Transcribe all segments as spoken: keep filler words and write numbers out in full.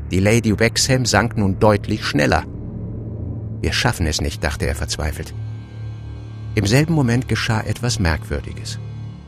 Die Lady Wexham sank nun deutlich schneller. »Wir schaffen es nicht«, dachte er verzweifelt. Im selben Moment geschah etwas Merkwürdiges.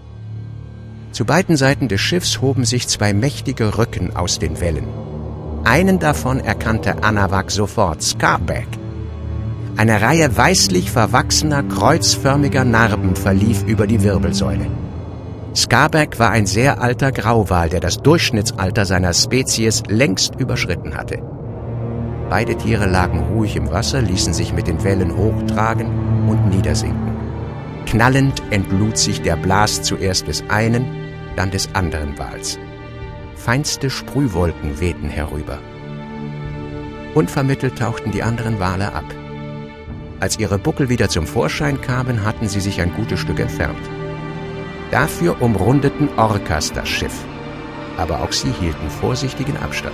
Zu beiden Seiten des Schiffs hoben sich zwei mächtige Rücken aus den Wellen. Einen davon erkannte Anawak sofort, Skarbek. Eine Reihe weißlich verwachsener, kreuzförmiger Narben verlief über die Wirbelsäule. Skarbek war ein sehr alter Grauwal, der das Durchschnittsalter seiner Spezies längst überschritten hatte. Beide Tiere lagen ruhig im Wasser, ließen sich mit den Wellen hochtragen und niedersinken. Knallend entlud sich der Blas zuerst des einen, dann des anderen Wals. Feinste Sprühwolken wehten herüber. Unvermittelt tauchten die anderen Wale ab. Als ihre Buckel wieder zum Vorschein kamen, hatten sie sich ein gutes Stück entfernt. Dafür umrundeten Orcas das Schiff, aber auch sie hielten vorsichtigen Abstand.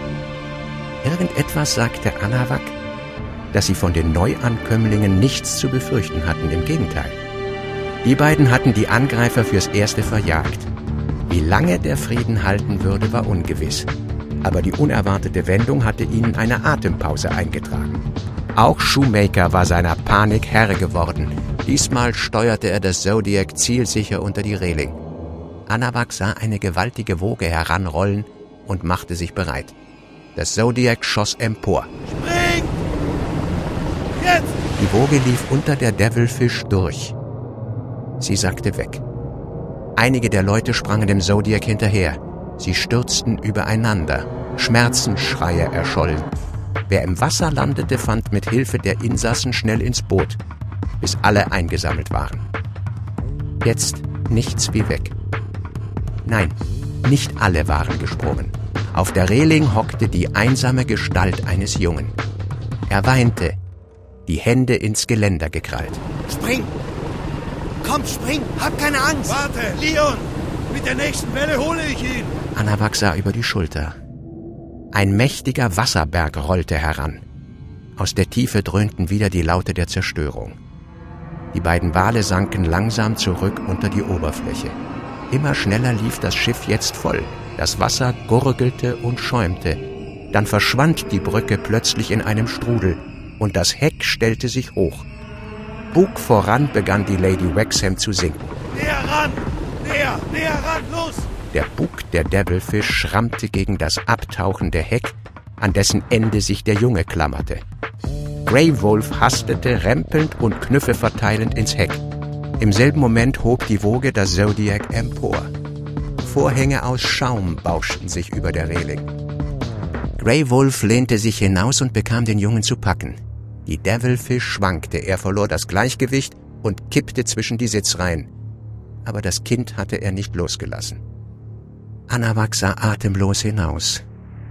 Irgendetwas sagte Anawak, dass sie von den Neuankömmlingen nichts zu befürchten hatten, im Gegenteil. Die beiden hatten die Angreifer fürs Erste verjagt. Wie lange der Frieden halten würde, war ungewiss. Aber die unerwartete Wendung hatte ihnen eine Atempause eingetragen. Auch Shoemaker war seiner Panik Herr geworden. Diesmal steuerte er das Zodiac zielsicher unter die Reling. Anawak sah eine gewaltige Woge heranrollen und machte sich bereit. Das Zodiac schoss empor. Spring! Jetzt! Die Woge lief unter der Devilfish durch. Sie sackte weg. Einige der Leute sprangen dem Zodiac hinterher. Sie stürzten übereinander. Schmerzensschreie erschollen. Wer im Wasser landete, fand mit Hilfe der Insassen schnell ins Boot, bis alle eingesammelt waren. Jetzt nichts wie weg. Nein, nicht alle waren gesprungen. Auf der Reling hockte die einsame Gestalt eines Jungen. Er weinte, die Hände ins Geländer gekrallt. Spring! Komm, spring! Hab keine Angst! Warte, Leon! Mit der nächsten Welle hole ich ihn! Anawak sah über die Schulter. Ein mächtiger Wasserberg rollte heran. Aus der Tiefe dröhnten wieder die Laute der Zerstörung. Die beiden Wale sanken langsam zurück unter die Oberfläche. Immer schneller lief das Schiff jetzt voll. Das Wasser gurgelte und schäumte. Dann verschwand die Brücke plötzlich in einem Strudel und das Heck stellte sich hoch. Bug voran begann die Lady Wexham zu sinken. Näher ran! Näher! Näher ran! Los! Der Bug der Devilfish schrammte gegen das abtauchende Heck, an dessen Ende sich der Junge klammerte. Grey Wolf hastete, rempelnd und Knüffe verteilend ins Heck. Im selben Moment hob die Woge das Zodiac empor. Vorhänge aus Schaum bauschten sich über der Reling. Grey Wolf lehnte sich hinaus und bekam den Jungen zu packen. Die Devilfish schwankte, er verlor das Gleichgewicht und kippte zwischen die Sitzreihen. Aber das Kind hatte er nicht losgelassen. Anawak sah atemlos hinaus.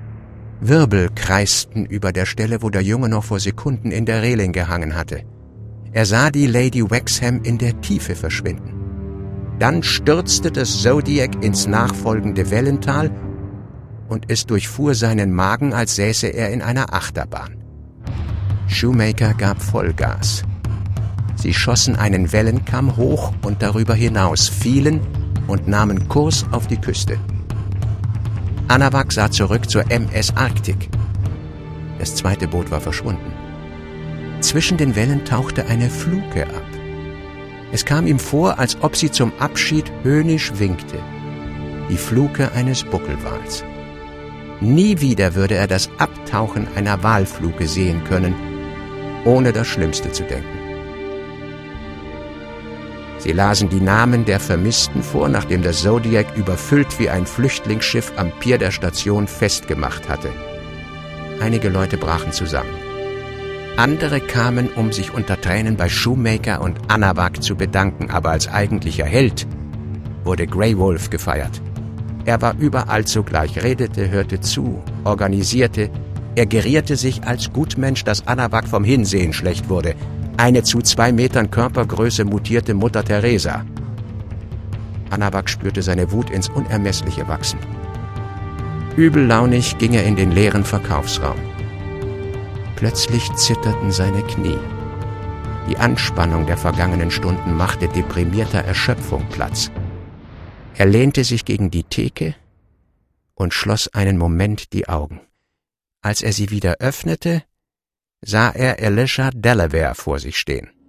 Wirbel kreisten über der Stelle, wo der Junge noch vor Sekunden in der Reling gehangen hatte. Er sah die Lady Wexham in der Tiefe verschwinden. Dann stürzte das Zodiac ins nachfolgende Wellental und es durchfuhr seinen Magen, als säße er in einer Achterbahn. Shoemaker gab Vollgas. Sie schossen einen Wellenkamm hoch und darüber hinaus, fielen und nahmen Kurs auf die Küste. Anawak sah zurück zur M S Arctic. Das zweite Boot war verschwunden. Zwischen den Wellen tauchte eine Fluke ab. Es kam ihm vor, als ob sie zum Abschied höhnisch winkte. Die Fluke eines Buckelwals. Nie wieder würde er das Abtauchen einer Walfluke sehen können, ohne das Schlimmste zu denken. Sie lasen die Namen der Vermissten vor, nachdem das Zodiac überfüllt wie ein Flüchtlingsschiff am Pier der Station festgemacht hatte. Einige Leute brachen zusammen. Andere kamen, um sich unter Tränen bei Shoemaker und Anawak zu bedanken, aber als eigentlicher Held wurde Grey Wolf gefeiert. Er war überall zugleich, redete, hörte zu, organisierte. Er gerierte sich als Gutmensch, dass Anawak vom Hinsehen schlecht wurde. Eine zu zwei Metern Körpergröße mutierte Mutter Teresa. Anawak spürte seine Wut ins Unermessliche wachsen. Übellaunig ging er in den leeren Verkaufsraum. Plötzlich zitterten seine Knie. Die Anspannung der vergangenen Stunden machte deprimierter Erschöpfung Platz. Er lehnte sich gegen die Theke und schloss einen Moment die Augen. Als er sie wieder öffnete, sah er Elisha Delaware vor sich stehen.